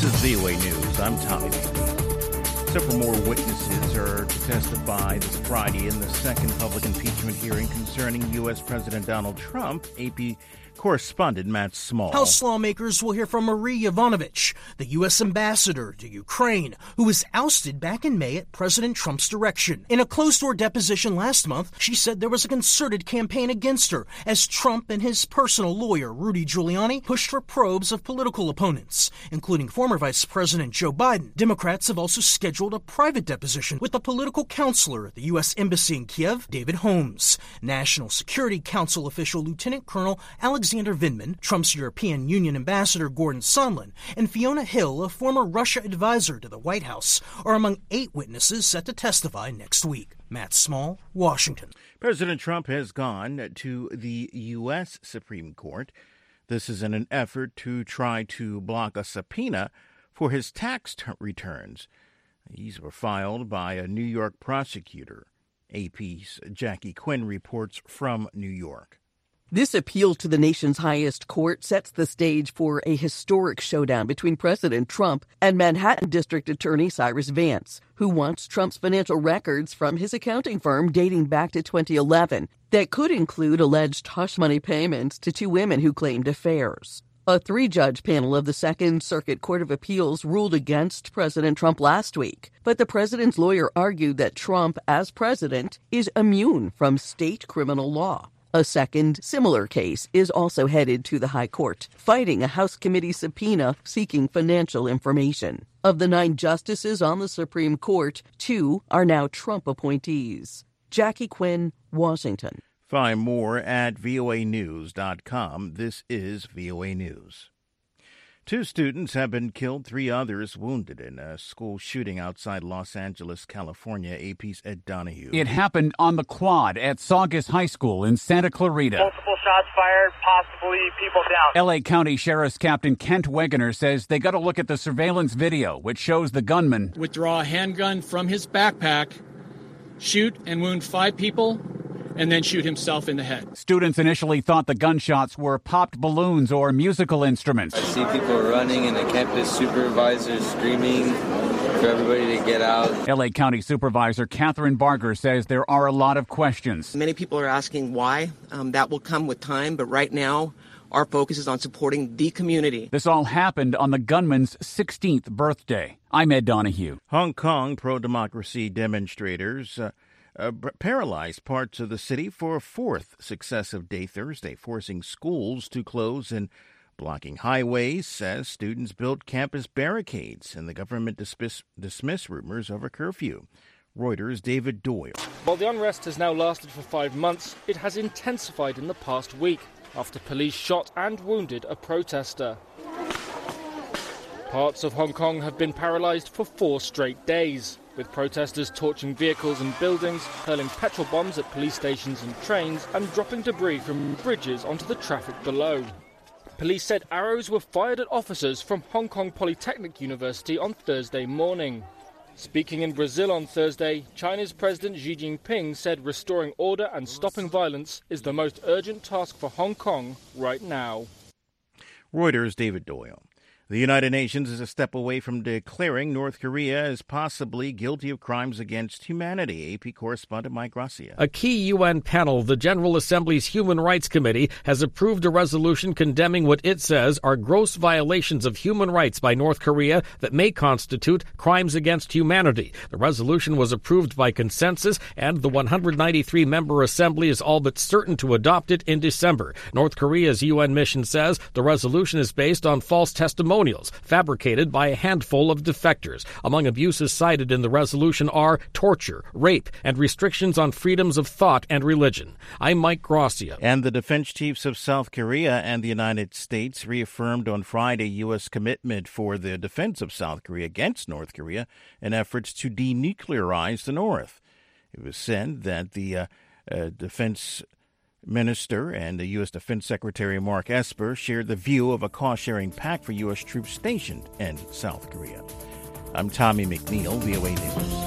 is VOA News. I'm Tommy McNeil. Several more witnesses are to testify this Friday in the second public impeachment hearing concerning U.S. President Donald Trump. AP correspondent Matt Small. House lawmakers will hear from Marie Yovanovitch, the U.S. ambassador to Ukraine, who was ousted back in May at President Trump's direction. In a closed-door deposition last month, she said there was a concerted campaign against her as Trump and his personal lawyer, Rudy Giuliani, pushed for probes of political opponents, including former Vice President Joe Biden. Democrats have also scheduled a private deposition with the political counselor at the U.S. Embassy in Kiev, David Holmes, National Security Council official Lieutenant Colonel Alexander Vindman, Trump's European Union ambassador Gordon Sondland, and Fiona Hill, a former Russia advisor to the White House, are among 8 witnesses set to testify next week. Matt Small, Washington. President Trump has gone to the U.S. Supreme Court. This is in an effort to try to block a subpoena for his tax returns. These were filed by a New York prosecutor. AP's Jackie Quinn reports from New York. This appeal to the nation's highest court sets the stage for a historic showdown between President Trump and Manhattan District Attorney Cyrus Vance, who wants Trump's financial records from his accounting firm dating back to 2011 that could include alleged hush money payments to 2 women who claimed affairs. A 3-judge panel of the Second Circuit Court of Appeals ruled against President Trump last week, but the president's lawyer argued that Trump, as president, is immune from state criminal law. A second, similar case is also headed to the High Court, fighting a House committee subpoena seeking financial information. Of the 9 justices on the Supreme Court, 2 are now Trump appointees. Jackie Quinn, Washington. Find more at voanews.com. This is VOA News. 2 students have been killed, 3 others wounded in a school shooting outside Los Angeles, California. AP's Ed Donahue. It happened on the quad at Saugus High School in Santa Clarita. Multiple shots fired, possibly people down. L.A. County Sheriff's Captain Kent Wegener says they got to look at the surveillance video, which shows the gunman withdraw a handgun from his backpack, shoot and wound 5 people, and then shoot himself in the head. Students initially thought the gunshots were popped balloons or musical instruments. I see people running and the campus supervisor screaming for everybody to get out. L.A. County Supervisor Catherine Barger says there are a lot of questions. Many people are asking why. That will come with time, but right now our focus is on supporting the community. This all happened on the gunman's 16th birthday. I'm Ed Donahue. Hong Kong pro-democracy demonstrators paralyzed parts of the city for a 4th successive day Thursday, forcing schools to close and blocking highways as students built campus barricades, and the government dismissed rumors of a curfew. Reuters' David Doyle. While the unrest has now lasted for 5 months, it has intensified in the past week after police shot and wounded a protester. Parts of Hong Kong have been paralyzed for 4 straight days, with protesters torching vehicles and buildings, hurling petrol bombs at police stations and trains, and dropping debris from bridges onto the traffic below. Police said arrows were fired at officers from Hong Kong Polytechnic University on Thursday morning. Speaking in Brazil on Thursday, China's President Xi Jinping said restoring order and stopping violence is the most urgent task for Hong Kong right now. Reuters' David Doyle. The United Nations is a step away from declaring North Korea as possibly guilty of crimes against humanity. AP correspondent Mike Gracia. A key UN panel, the General Assembly's Human Rights Committee, has approved a resolution condemning what it says are gross violations of human rights by North Korea that may constitute crimes against humanity. The resolution was approved by consensus, and the 193-member assembly is all but certain to adopt it in December. North Korea's UN mission says the resolution is based on false testimonials fabricated by a handful of defectors. Among abuses cited in the resolution are torture, rape, and restrictions on freedoms of thought and religion. I'm Mike Gracia. And the defense chiefs of South Korea and the United States reaffirmed on Friday U.S. commitment for the defense of South Korea against North Korea in efforts to denuclearize the North. It was said that the defense Minister and the U.S. Defense Secretary Mark Esper shared the view of a cost-sharing pact for U.S. troops stationed in South Korea. I'm Tommy McNeil, VOA News.